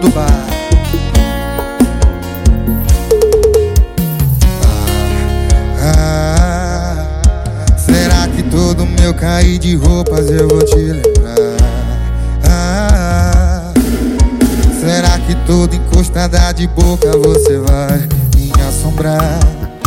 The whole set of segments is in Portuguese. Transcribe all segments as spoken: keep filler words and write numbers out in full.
do bar. Ah, será que todo meu cair de roupas eu vou te lembrar? Ah, será que toda encostada de boca você vai me assombrar?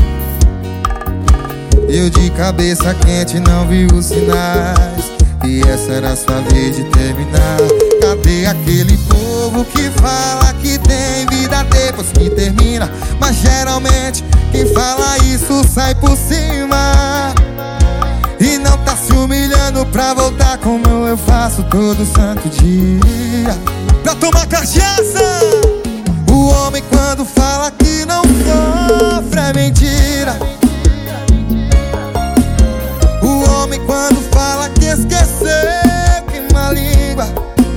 Eu de cabeça quente não vi os sinais, e essa era a sua vez de terminar. Cadê aquele povo que fala que tem vida depois que termina? Mas geralmente quem fala isso sai por cima e não tá se humilhando pra voltar como eu faço todo santo dia pra tomar cachaça. O homem quando fala que não sofre é mentira. O homem quando fala que esqueceu queima a língua.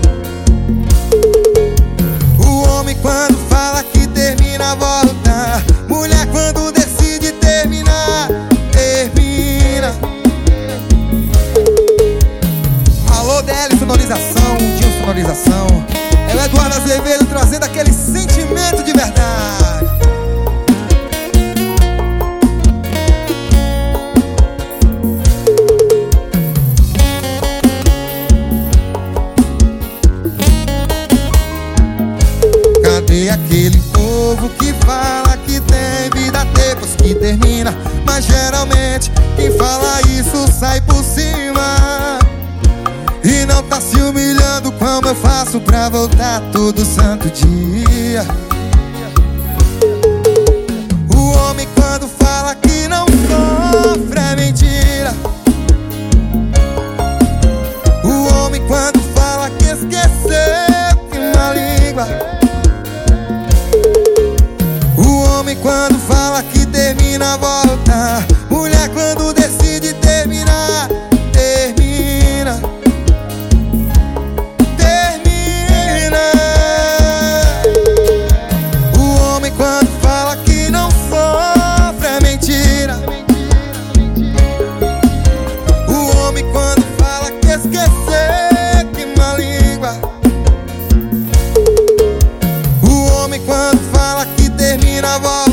O homem quando fala que termina volta. Mulher quando decide terminar, termina. Alô D L Sonorização, Dinho Sonorização. É o Eduardo Azevedo trazendo aquele sentimento de verdade. Cadê aquele povo que fala que tem vida depois que termina? Mas geralmente quem fala isso sai por cima e não tá se humilhando como eu faço pra voltar todo santo dia. O homem quando fala que não sofre é mentira. O homem quando fala que esqueceu queima a língua. O homem quando fala que termina volta. Mulher quando decide terminar, termina. Termina. O homem quando fala que não sofre é mentira. O homem quando fala que esqueceu queima a língua. O homem quando fala que termina volta.